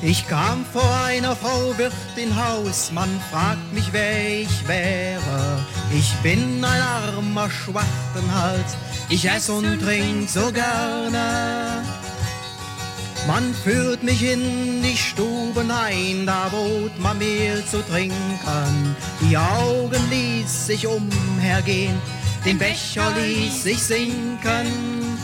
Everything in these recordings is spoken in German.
Ich kam vor einer Frau Wirtin Haus, man fragt mich, wer ich wäre. Ich bin ein armer Schwachtenhals, ich ess und trink so gerne. Man führt mich in die Stuben ein, da bot man Mehl zu trinken. Die Augen ließ sich umhergehen, den Becher ließ sich sinken.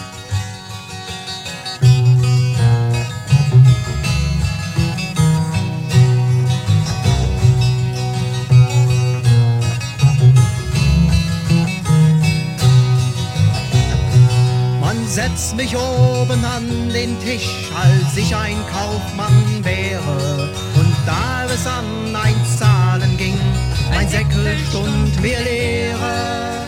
Setz mich oben an den Tisch, als ich ein Kaufmann wäre. Und da es an ein Zahlen ging, mein Säckel stund mir leere.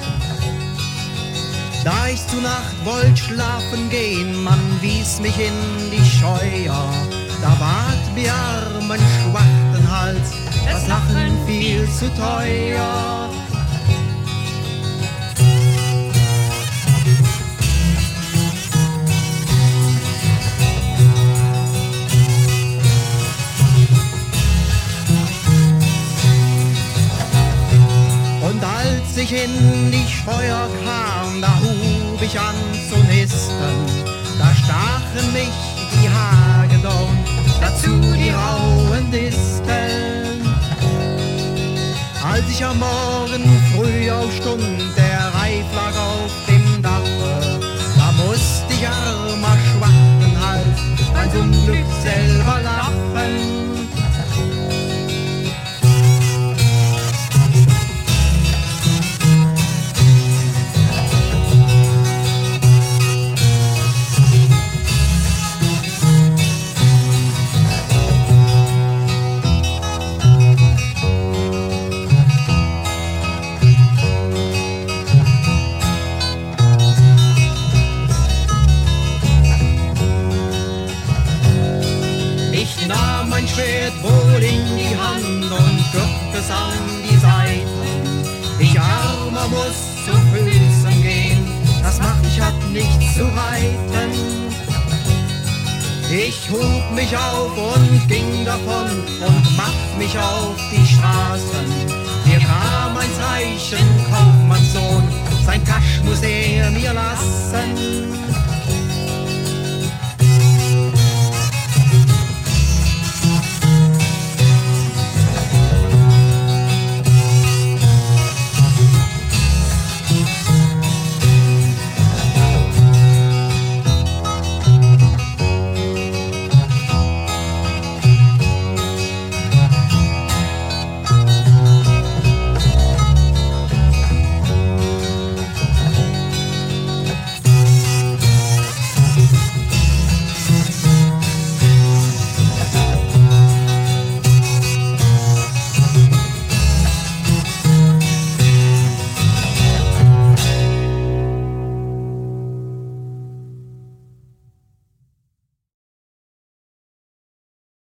Da ich zu Nacht wollt schlafen gehen, man wies mich in die Scheuer. Da bat mir armen Schwachtenhals, das Lachen viel zu teuer. Als ich in die Scheuer kam, da hub ich an zu nisten. Da stachen mich die Hagedorn, dazu die rauen Disteln. Als ich am Morgen früh aufstund, der Reif lag auf dem Dache, da musst ich armer Schwachtenhals mein Unglück selber lachen. Mein Schwert wohl in die Hand und drückt es an die Seiten. Ich armer muss zu Füßen gehen, das macht mich hat nichts zu reiten. Ich hub mich auf und ging davon und macht mich auf die Straßen. Hier kam ein reichen Kaufmannssohn, sein Cash muss er mir lassen.